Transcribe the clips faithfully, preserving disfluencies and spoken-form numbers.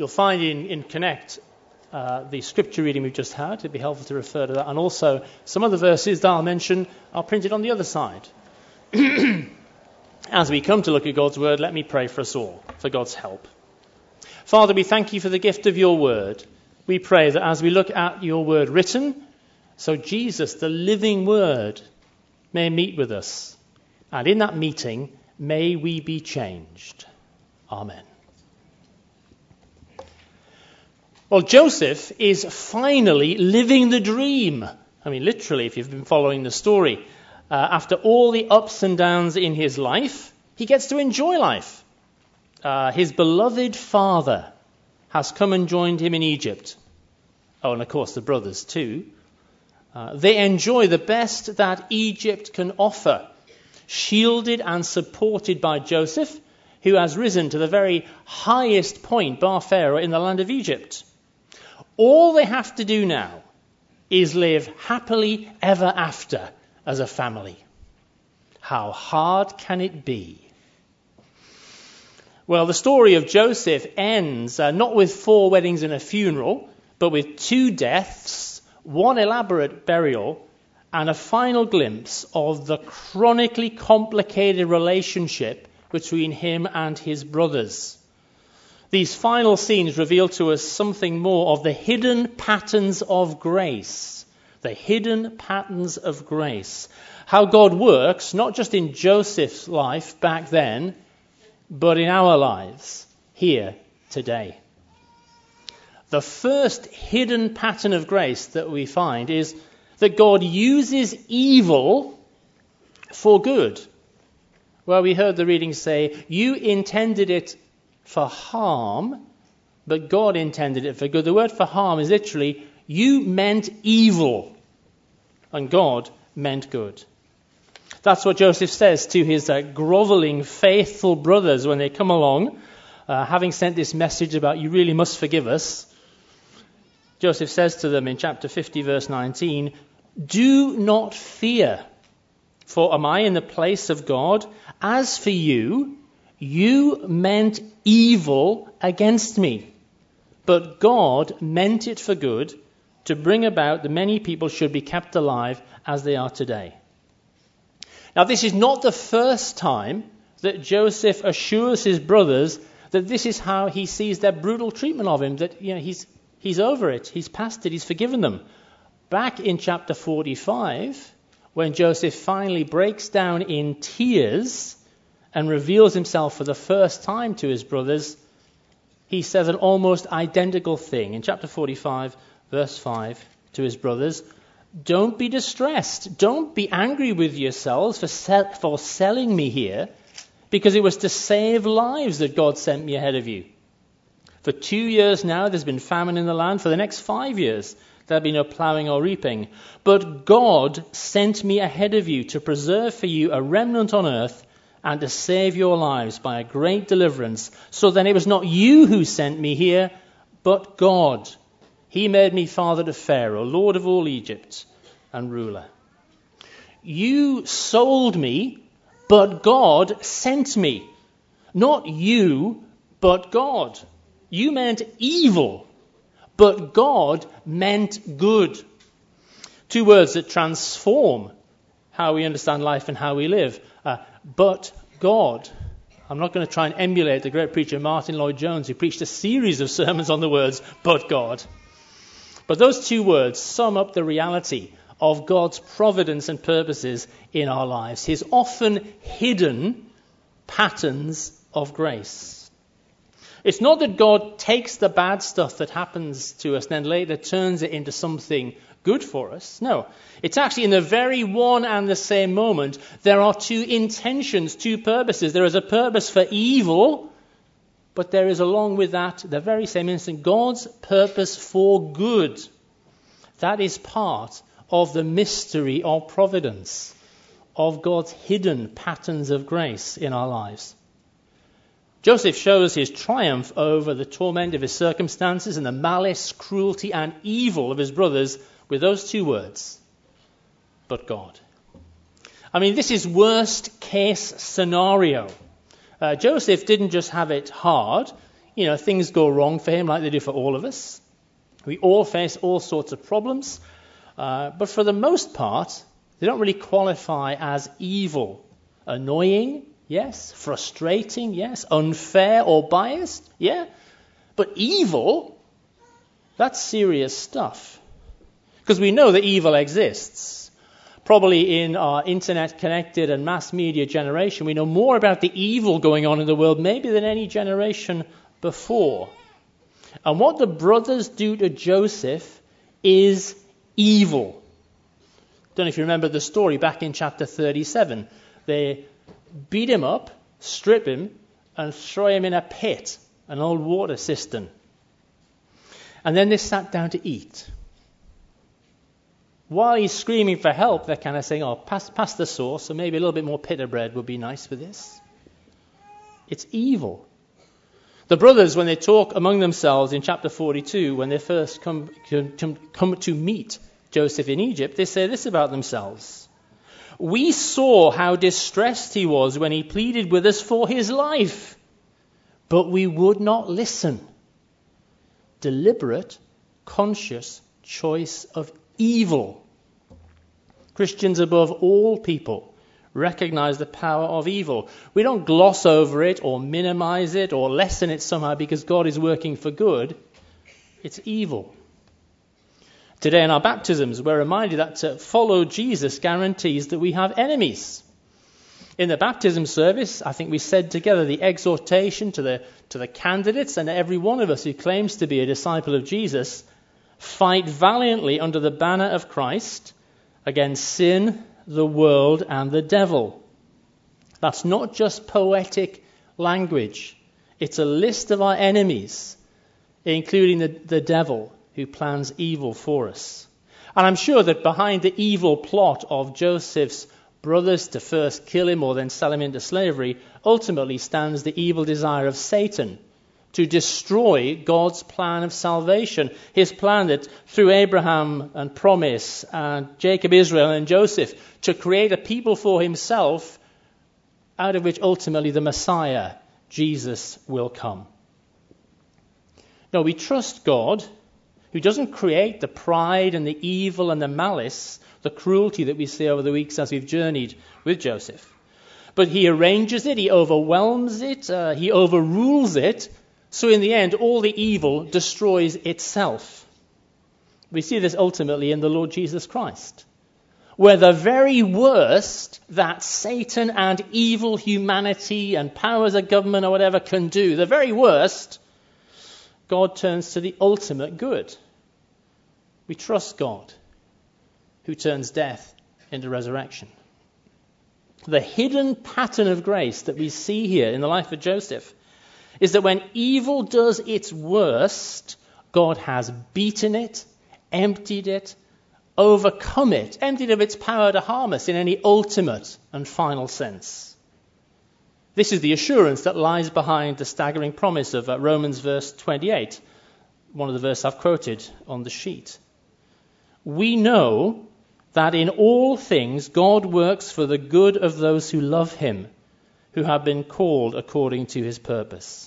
You'll find in, in Connect uh, the scripture reading we've just had. It'd be helpful to refer to that. And also some of the verses that I'll mention are printed on the other side. As we come to look at God's word, let me pray for us all, for God's help. Father, we thank you for the gift of your word. We pray that as we look at your word written, so Jesus, the living word, may meet with us. And in that meeting, may we be changed. Amen. Well, Joseph is finally living the dream. I mean, literally, if you've been following the story. Uh, after all the ups and downs in his life, he gets to enjoy life. Uh, his beloved father has come and joined him in Egypt. Oh, and of course the brothers too. Uh, they enjoy the best that Egypt can offer, shielded and supported by Joseph, who has risen to the very highest point, bar Pharaoh, in the land of Egypt. All they have to do now is live happily ever after as a family. How hard can it be? Well, the story of Joseph ends uh, not with four weddings and a funeral, but with two deaths, one elaborate burial, and a final glimpse of the chronically complicated relationship between him and his brothers. These final scenes reveal to us something more of the hidden patterns of grace. The hidden patterns of grace. How God works, not just in Joseph's life back then, but in our lives here today. The first hidden pattern of grace that we find is that God uses evil for good. Well, we heard the reading say, you intended it for harm, but God intended it for good. The word for harm is literally, you meant evil, and God meant good. That's what Joseph says to his uh, groveling, faithful brothers when they come along, uh, having sent this message about you really must forgive us. Joseph says to them in chapter fifty, verse nineteen, do not fear, for am I in the place of God? As for you, you meant evil against me, but God meant it for good, to bring about that many people should be kept alive as they are today. Now, this is not the first time that Joseph assures his brothers that this is how he sees their brutal treatment of him, that you know he's he's over it, he's past it, he's forgiven them. Back in chapter forty-five, when Joseph finally breaks down in tears and reveals himself for the first time to his brothers, he says an almost identical thing. In chapter forty-five, verse five, to his brothers, don't be distressed. Don't be angry with yourselves for, sell- for selling me here, because it was to save lives that God sent me ahead of you. For two years now, there's been famine in the land. For the next five years, there'll be no plowing or reaping. But God sent me ahead of you to preserve for you a remnant on earth and to save your lives by a great deliverance. So then it was not you who sent me here, but God. He made me father to Pharaoh, lord of all Egypt, and ruler. You sold me, but God sent me. Not you, but God. You meant evil, but God meant good. Two words that transform how we understand life and how we live. Uh, but God. I'm not going to try and emulate the great preacher Martin Lloyd-Jones, who preached a series of sermons on the words, but God. But those two words sum up the reality of God's providence and purposes in our lives, his often hidden patterns of grace. It's not that God takes the bad stuff that happens to us and then later turns it into something good for us. No, it's actually in the very one and the same moment, there are two intentions, two purposes. There is a purpose for evil, but there is along with that, the very same instant, God's purpose for good. That is part of the mystery of providence, of God's hidden patterns of grace in our lives. Joseph shows his triumph over the torment of his circumstances and the malice, cruelty, and evil of his brothers with those two words, but God. I mean, this is worst case scenario. Uh, Joseph didn't just have it hard, You know, things go wrong for him like they do for all of us. We all face all sorts of problems. Uh, but for the most part, they don't really qualify as evil. Annoying, yes. Frustrating, yes. Unfair or biased, yeah. But evil, that's serious stuff. Because we know that evil exists. Probably in our internet-connected and mass media generation, we know more about the evil going on in the world maybe than any generation before. And what the brothers do to Joseph is evil. Don't know if you remember the story back in chapter thirty-seven. They beat him up, strip him, and throw him in a pit, an old water cistern. And then they sat down to eat. While he's screaming for help, they're kind of saying, oh, pass, pass the sauce, so maybe a little bit more pita bread would be nice for this. It's evil. The brothers, when they talk among themselves in chapter forty-two, when they first come, come, come to meet Joseph in Egypt, they say this about themselves. We saw how distressed he was when he pleaded with us for his life, but we would not listen. Deliberate, conscious choice of evil. Christians above all people recognize the power of evil. We don't gloss over it or minimize it or lessen it somehow because God is working for good. It's evil. Today in our baptisms, we're reminded that to follow Jesus guarantees that we have enemies. In the baptism service, I think we said together the exhortation to the, to the candidates and every one of us who claims to be a disciple of Jesus, fight valiantly under the banner of Christ against sin, the world, and the devil. That's not just poetic language. It's a list of our enemies, including the, the devil who plans evil for us. And I'm sure that behind the evil plot of Joseph's brothers to first kill him or then sell him into slavery, ultimately stands the evil desire of Satan to destroy God's plan of salvation. His plan that through Abraham and promise and Jacob, Israel and Joseph to create a people for himself out of which ultimately the Messiah, Jesus, will come. No, we trust God who doesn't create the pride and the evil and the malice, the cruelty that we see over the weeks as we've journeyed with Joseph. But he arranges it, he overwhelms it, uh, he overrules it, so in the end all the evil destroys itself. We see this ultimately in the Lord Jesus Christ, where the very worst that Satan and evil humanity and powers of government or whatever can do, the very worst, God turns to the ultimate good. We trust God, who turns death into resurrection. The hidden pattern of grace that we see here in the life of Joseph is that when evil does its worst, God has beaten it, emptied it, overcome it, emptied of its power to harm us in any ultimate and final sense. This is the assurance that lies behind the staggering promise of uh, Romans verse twenty-eight, one of the verses I've quoted on the sheet. We know that in all things God works for the good of those who love him, who have been called according to his purpose.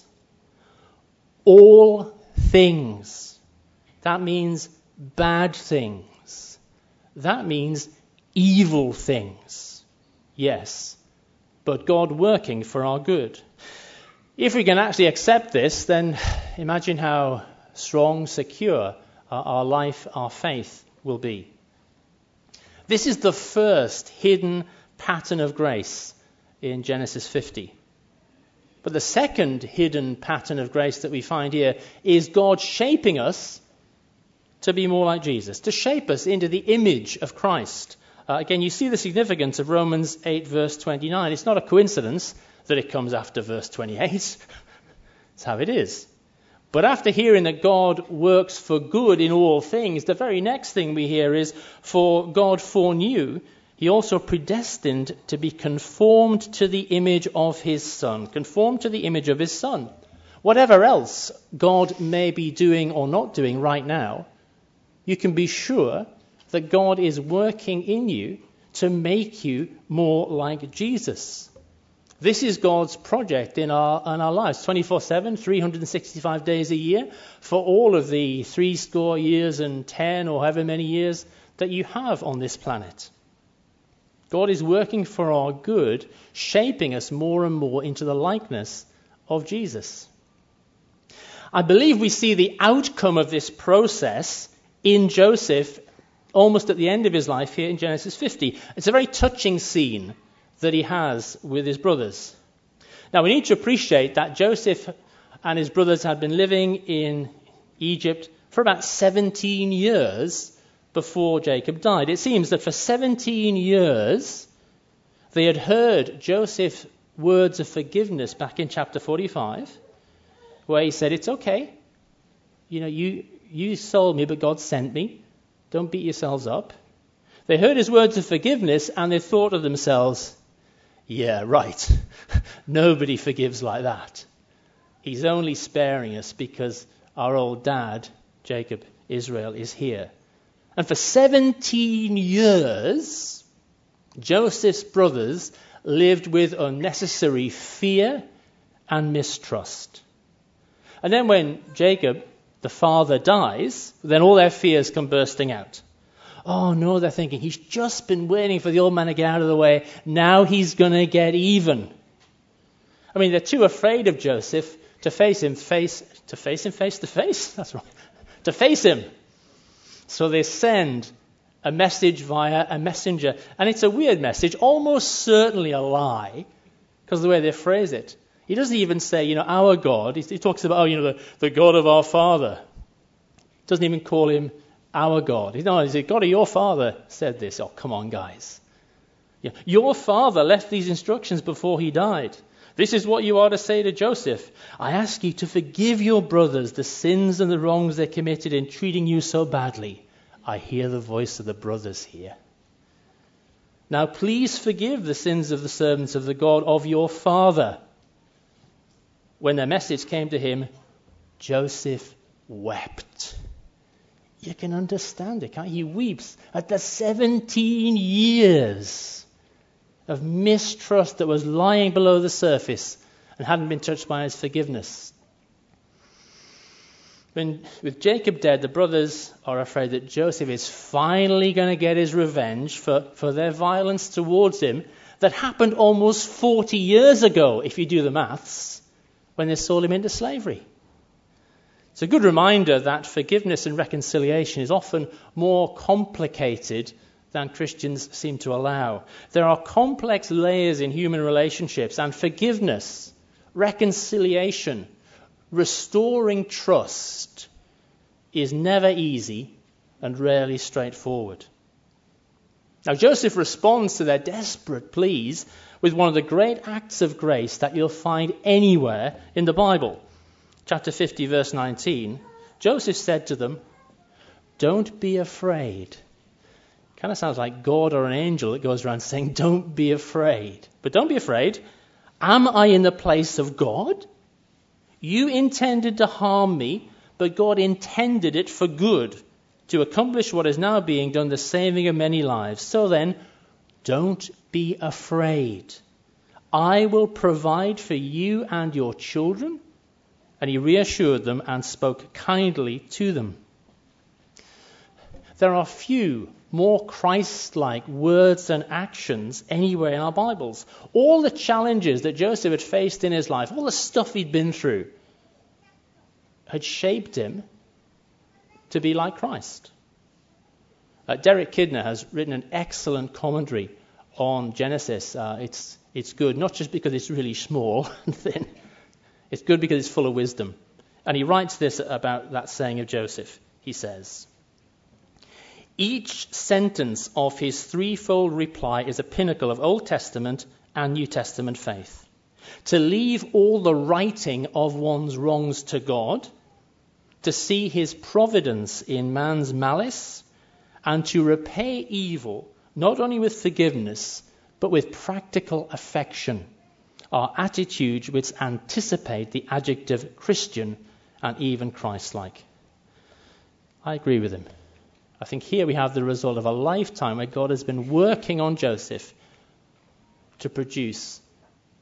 All things. That means bad things. That means evil things. Yes, but God working for our good. If we can actually accept this, then imagine how strong, secure our, our life, our faith will be. This is the first hidden pattern of grace in Genesis fifty. But the second hidden pattern of grace that we find here is God shaping us to be more like Jesus, to shape us into the image of Christ. Uh, again, you see the significance of Romans eight, verse twenty-nine. It's not a coincidence that it comes after verse twenty-eight. It's how it is. But after hearing that God works for good in all things, the very next thing we hear is, for God foreknew, he also predestined to be conformed to the image of his Son. Conformed to the image of his Son. Whatever else God may be doing or not doing right now, you can be sure that God is working in you to make you more like Jesus. This is God's project in our in our lives, twenty-four seven, three hundred sixty-five days a year, for all of the three score years and ten or however many years that you have on this planet. God is working for our good, shaping us more and more into the likeness of Jesus. I believe we see the outcome of this process in Joseph almost at the end of his life here in Genesis fifty. It's a very touching scene that he has with his brothers. Now we need to appreciate that Joseph and his brothers had been living in Egypt for about seventeen years before Jacob died. It seems that for seventeen years they had heard Joseph's words of forgiveness back in chapter forty-five, where he said, it's okay, you know, you, you sold me, but God sent me. Don't beat yourselves up. They heard his words of forgiveness and they thought of themselves, yeah, right. Nobody forgives like that. He's only sparing us because our old dad, Jacob, Israel, is here. And for seventeen years, Joseph's brothers lived with unnecessary fear and mistrust. And then when Jacob, the father, dies, then all their fears come bursting out. Oh no, they're thinking, he's just been waiting for the old man to get out of the way. Now he's going to get even. I mean, they're too afraid of Joseph to face him face to face him face to face. That's right. To face him. So they send a message via a messenger. And it's a weird message, almost certainly a lie, because of the way they phrase it. He doesn't even say, you know, our God. He, he talks about, oh, you know, the, the God of our father. He doesn't even call him our God. No, he said, God of your father said this. Oh, come on, guys. Yeah. Your father left these instructions before he died. This is what you are to say to Joseph. I ask you to forgive your brothers the sins and the wrongs they committed in treating you so badly. I hear the voice of the brothers here. Now please forgive the sins of the servants of the God of your father. When their message came to him, Joseph wept. You can understand it, can't you? He weeps at the seventeen years of mistrust that was lying below the surface and hadn't been touched by his forgiveness. When, with Jacob dead, the brothers are afraid that Joseph is finally going to get his revenge for, for their violence towards him that happened almost forty years ago, if you do the maths, when they sold him into slavery. It's a good reminder that forgiveness and reconciliation is often more complicated than Christians seem to allow. There are complex layers in human relationships, and forgiveness, reconciliation, restoring trust is never easy and rarely straightforward. Now, Joseph responds to their desperate pleas with one of the great acts of grace that you'll find anywhere in the Bible. Chapter fifty, verse nineteen, Joseph said to them, don't be afraid. Kind of sounds like God or an angel that goes around saying, don't be afraid. But don't be afraid. Am I in the place of God? You intended to harm me, but God intended it for good, to accomplish what is now being done, the saving of many lives. So then, don't be afraid. I will provide for you and your children. And he reassured them and spoke kindly to them. There are few more Christ-like words and actions anywhere in our Bibles. All the challenges that Joseph had faced in his life, all the stuff he'd been through, had shaped him to be like Christ. Uh, Derek Kidner has written an excellent commentary on Genesis. Uh, it's it's good, not just because it's really small and thin. It's good because it's full of wisdom. And he writes this about that saying of Joseph. He says, each sentence of his threefold reply is a pinnacle of Old Testament and New Testament faith. To leave all the righting of one's wrongs to God, to see his providence in man's malice, and to repay evil not only with forgiveness, but with practical affection, are attitudes which anticipate the adjective Christian and even Christ-like. I agree with him. I think here we have the result of a lifetime where God has been working on Joseph to produce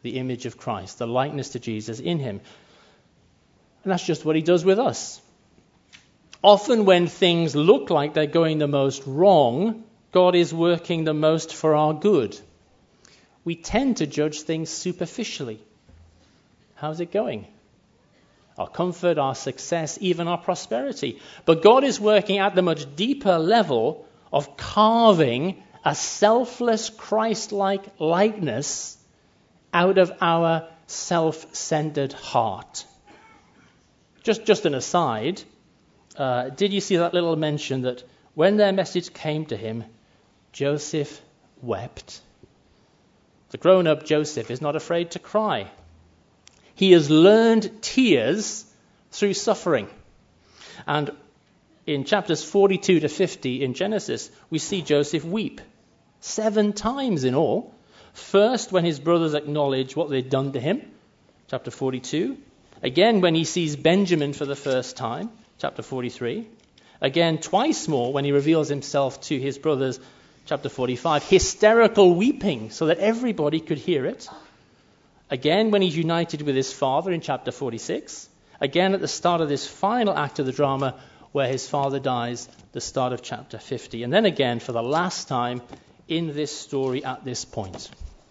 the image of Christ, the likeness to Jesus in him. And that's just what he does with us. Often when things look like they're going the most wrong, God is working the most for our good. We tend to judge things superficially. How's it going? Our comfort, our success, even our prosperity. But God is working at the much deeper level of carving a selfless Christ-like likeness out of our self-centered heart. Just, just an aside, uh, did you see that little mention that when their message came to him, Joseph wept? The grown-up Joseph is not afraid to cry. He has learned tears through suffering. And in chapters forty-two to fifty in Genesis, we see Joseph weep seven times in all. First, when his brothers acknowledge what they'd done to him, chapter forty-two. Again, when he sees Benjamin for the first time, chapter forty-three. Again, twice more when he reveals himself to his brothers, chapter forty-five. Hysterical weeping so that everybody could hear it. Again, when he's united with his father in chapter forty-six. Again, at the start of this final act of the drama where his father dies, the start of chapter fifty. And then again, for the last time in this story at this point.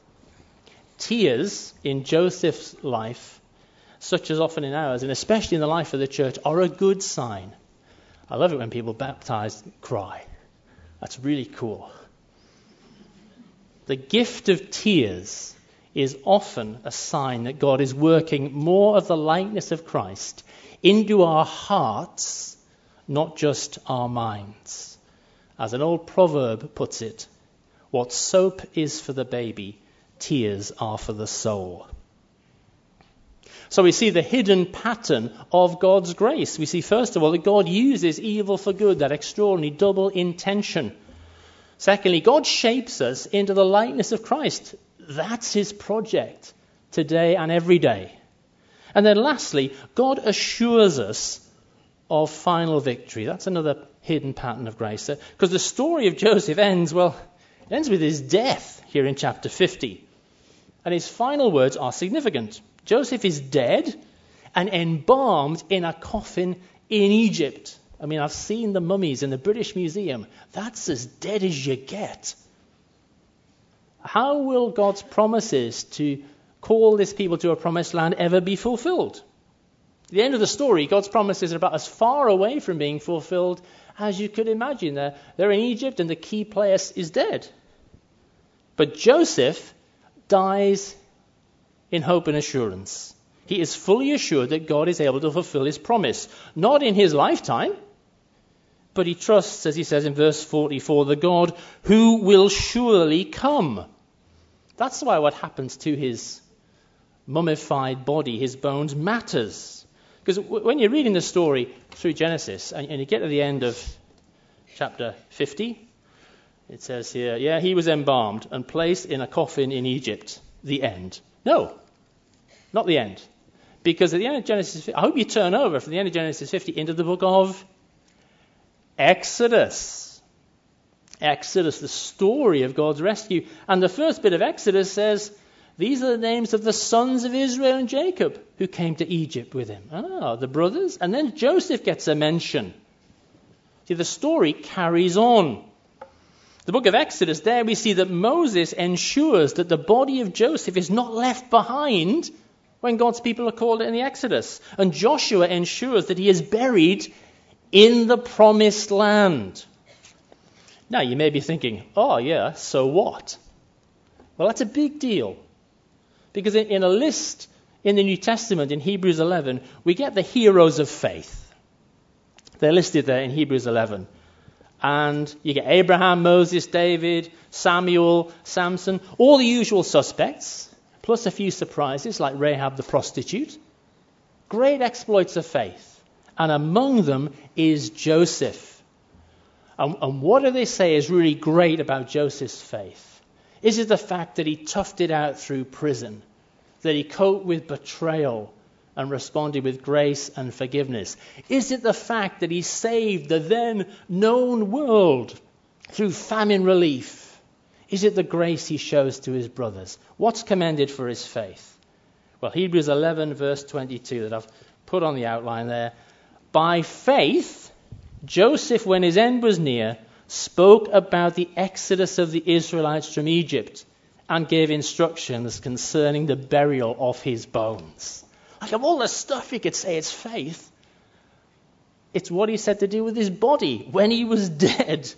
Tears in Joseph's life, such as often in ours, and especially in the life of the church, are a good sign. I love it when people baptized cry. That's really cool. The gift of tears is often a sign that God is working more of the likeness of Christ into our hearts, not just our minds. As an old proverb puts it, what soap is for the baby, tears are for the soul. So we see the hidden pattern of God's grace. We see, first of all, that God uses evil for good, that extraordinary double intention. Secondly, God shapes us into the likeness of Christ. That's his project today and every day. And then lastly, God assures us of final victory. That's another hidden pattern of grace. Because the story of Joseph ends, well, it ends with his death here in chapter fifty. And his final words are significant. Joseph is dead and embalmed in a coffin in Egypt. I mean, I've seen the mummies in the British Museum. That's as dead as you get. How will God's promises to call this people to a promised land ever be fulfilled? At the end of the story, God's promises are about as far away from being fulfilled as you could imagine. They're, they're in Egypt and the key player is dead. But Joseph dies in hope and assurance. He is fully assured that God is able to fulfill his promise. Not in his lifetime, but he trusts, as he says in verse forty-four, the God who will surely come. That's why what happens to his mummified body, his bones, matters. Because w- when you're reading the story through Genesis and, and you get to the end of chapter fifty, it says here, yeah, he was embalmed and placed in a coffin in Egypt. The end. No, not the end. Because at the end of Genesis, I hope you turn over from the end of Genesis fifty into the book of Exodus. Exodus, the story of God's rescue. And the first bit of Exodus says, these are the names of the sons of Israel and Jacob who came to Egypt with him. Ah, the brothers. And then Joseph gets a mention. See, the story carries on. The book of Exodus, there we see that Moses ensures that the body of Joseph is not left behind when God's people are called in the Exodus. And Joshua ensures that he is buried in the promised land. Now, you may be thinking, oh, yeah, so what? Well, that's a big deal. Because in, in a list in the New Testament, in Hebrews eleven, we get the heroes of faith. They're listed there in Hebrews eleven. And you get Abraham, Moses, David, Samuel, Samson, all the usual suspects, plus a few surprises like Rahab the prostitute. Great exploits of faith. And among them is Joseph. And, and what do they say is really great about Joseph's faith? Is it the fact that he toughed it out through prison, that he coped with betrayal and responded with grace and forgiveness? Is it the fact that he saved the then known world through famine relief? Is it the grace he shows to his brothers? What's commended for his faith? Well, Hebrews eleven, verse twenty-two, that I've put on the outline there. By faith, Joseph, when his end was near, spoke about the exodus of the Israelites from Egypt and gave instructions concerning the burial of his bones. Like, of all the stuff you could say it's faith, it's what he said to do with his body when he was dead.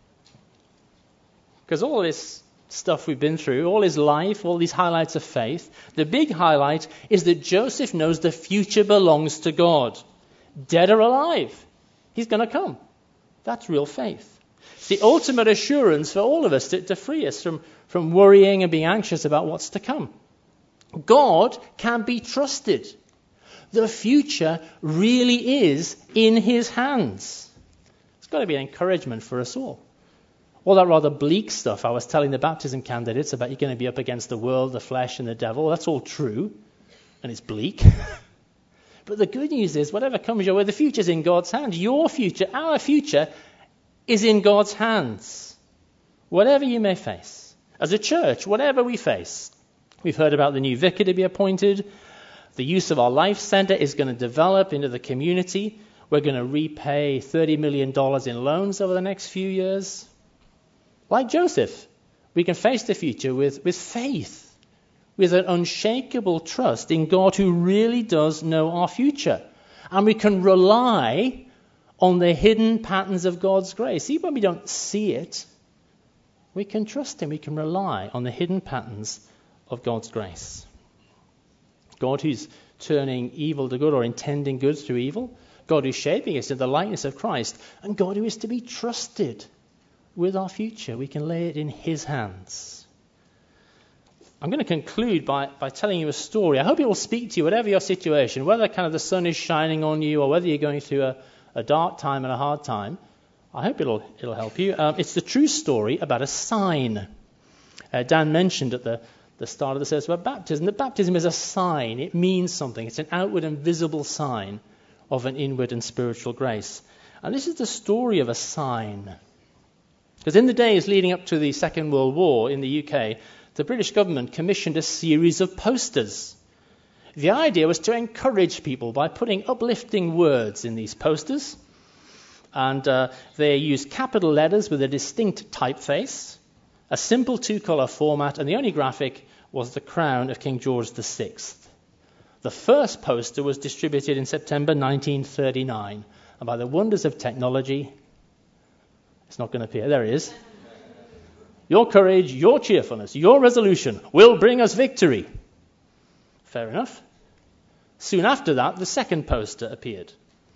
Because all this stuff we've been through, all his life, all these highlights of faith, the big highlight is that Joseph knows the future belongs to God. Dead or alive, he's going to come. That's real faith. It's the ultimate assurance for all of us to, to free us from, from worrying and being anxious about what's to come. God can be trusted. The future really is in his hands. It's got to be an encouragement for us all. All that rather bleak stuff I was telling the baptism candidates about you're going to be up against the world, the flesh, and the devil, that's all true, and it's bleak. But the good news is, whatever comes your way, the future's in God's hands. Your future, our future, is in God's hands. Whatever you may face. As a church, whatever we face. We've heard about the new vicar to be appointed. The use of our life centre is going to develop into the community. We're going to repay thirty million dollars in loans over the next few years. Like Joseph, we can face the future with, with faith, with an unshakable trust in God who really does know our future. And we can rely on the hidden patterns of God's grace. Even when we don't see it, we can trust him. We can rely on the hidden patterns of God's grace. God who's turning evil to good or intending good through evil. God who's shaping us in the likeness of Christ. And God who is to be trusted with our future. We can lay it in his hands. I'm going to conclude by, by telling you a story. I hope it will speak to you, whatever your situation, whether kind of the sun is shining on you or whether you're going through a, a dark time and a hard time. I hope it'll it'll help you. Um, it's the true story about a sign. Uh, Dan mentioned at the, the start of the service about baptism. That baptism is a sign. It means something. It's an outward and visible sign of an inward and spiritual grace. And this is the story of a sign. Because in the days leading up to the Second World War in the U K, the British government commissioned a series of posters. The idea was to encourage people by putting uplifting words in these posters. And uh, they used capital letters with a distinct typeface, a simple two-colour format, and the only graphic was the crown of King George the Sixth. The first poster was distributed in September nineteen thirty-nine. And by the wonders of technology, it's not going to appear. There it is. Your courage, your cheerfulness, your resolution will bring us victory. Fair enough. Soon after that, the second poster appeared.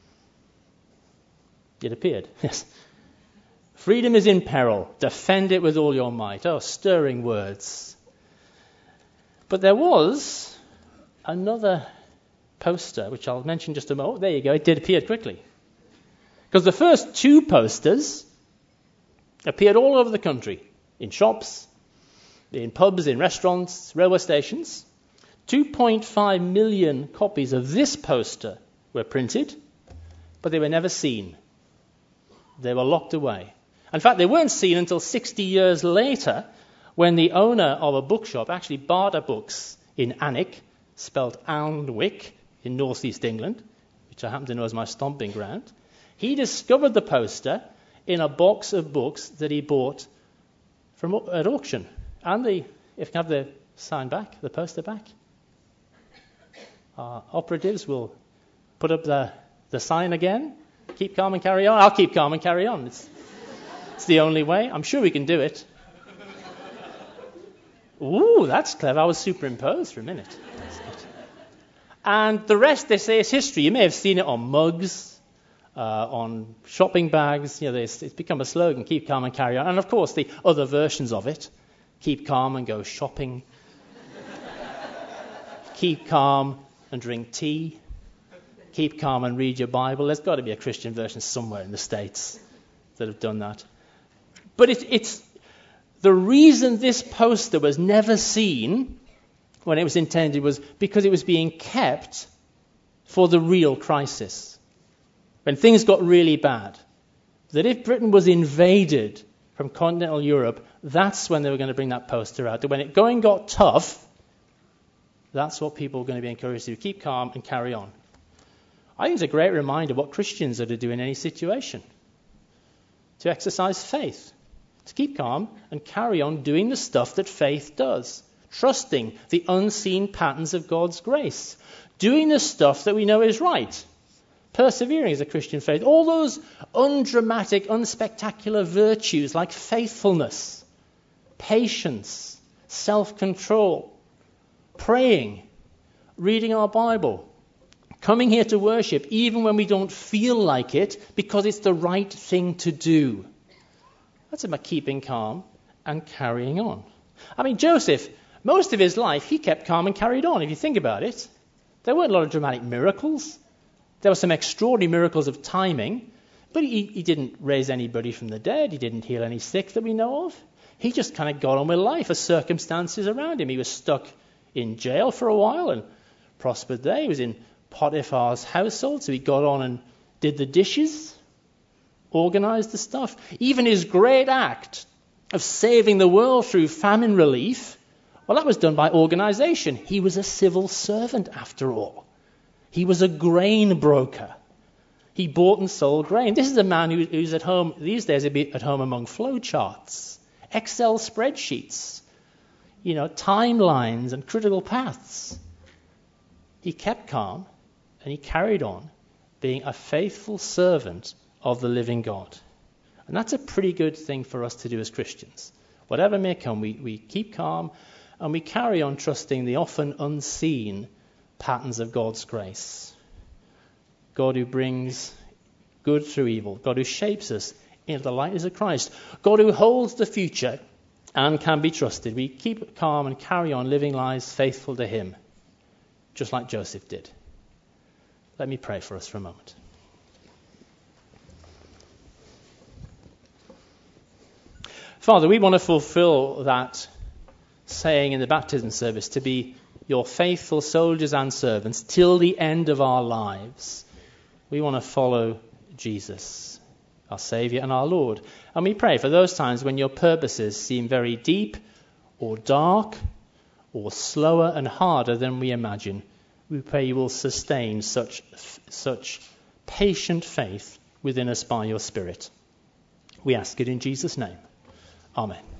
It appeared, yes. Freedom is in peril. Defend it with all your might. Oh, stirring words. But there was another poster, which I'll mention just a moment. There you go. It did appear quickly. Because the first two posters appeared all over the country, in shops, in pubs, in restaurants, railway stations. two point five million copies of this poster were printed, but they were never seen. They were locked away. In fact, they weren't seen until sixty years later, when the owner of a bookshop, actually Barter Books in Alnwick, spelled Alnwick, in northeast England, which I happen to know as my stomping ground, he discovered the poster in a box of books that he bought from at auction. And the, if you can have the sign back, the poster back, our operatives will put up the, the sign again. Keep calm and carry on. I'll keep calm and carry on. It's, it's the only way. I'm sure we can do it. Ooh, that's clever. I was superimposed for a minute. And the rest, they say, is history. You may have seen it on mugs, Uh, on shopping bags. You know, it's, it's become a slogan, keep calm and carry on. And of course, the other versions of it, keep calm and go shopping. Keep calm and drink tea. Keep calm and read your Bible. There's got to be a Christian version somewhere in the States that have done that. But it, it's the reason this poster was never seen when it was intended was because it was being kept for the real crisis. When things got really bad, that if Britain was invaded from continental Europe, That's when they were going to bring that poster out. That when it going got tough, that's what people were going to be encouraged to do. Keep calm and carry on. I think it's a great reminder what Christians are to do in any situation. To exercise faith. To keep calm and carry on doing the stuff that faith does. Trusting the unseen patterns of God's grace. Doing the stuff that we know is right. Persevering as a Christian faith. All those undramatic, unspectacular virtues like faithfulness, patience, self-control, praying, reading our Bible, coming here to worship even when we don't feel like it because it's the right thing to do. That's about keeping calm and carrying on. I mean, Joseph, most of his life, he kept calm and carried on, if you think about it. There weren't a lot of dramatic miracles. There were some extraordinary miracles of timing, but he, he didn't raise anybody from the dead. He didn't heal any sick that we know of. He just kind of got on with life as circumstances around him. He was stuck in jail for a while and prospered there. He was in Potiphar's household, so he got on and did the dishes, organized the stuff. Even his great act of saving the world through famine relief, well, that was done by organization. He was a civil servant after all. He was a grain broker. He bought and sold grain. This is a man who, who's at home, these days he'd be at home among flow charts, Excel spreadsheets, you know, timelines and critical paths. He kept calm and he carried on being a faithful servant of the living God. And that's a pretty good thing for us to do as Christians. Whatever may come, we, we keep calm and we carry on trusting the often unseen patterns of God's grace. God who brings good through evil. God who shapes us into the likeness of Christ. God who holds the future and can be trusted. We keep calm and carry on living lives faithful to him, just like Joseph did. Let me pray for us for a moment. Father, we want to fulfill that saying in the baptism service, to be your faithful soldiers and servants till the end of our lives. We want to follow Jesus, our Saviour and our Lord. And we pray for those times when your purposes seem very deep or dark or slower and harder than we imagine. We pray you will sustain such, such patient faith within us by your Spirit. We ask it in Jesus' name. Amen.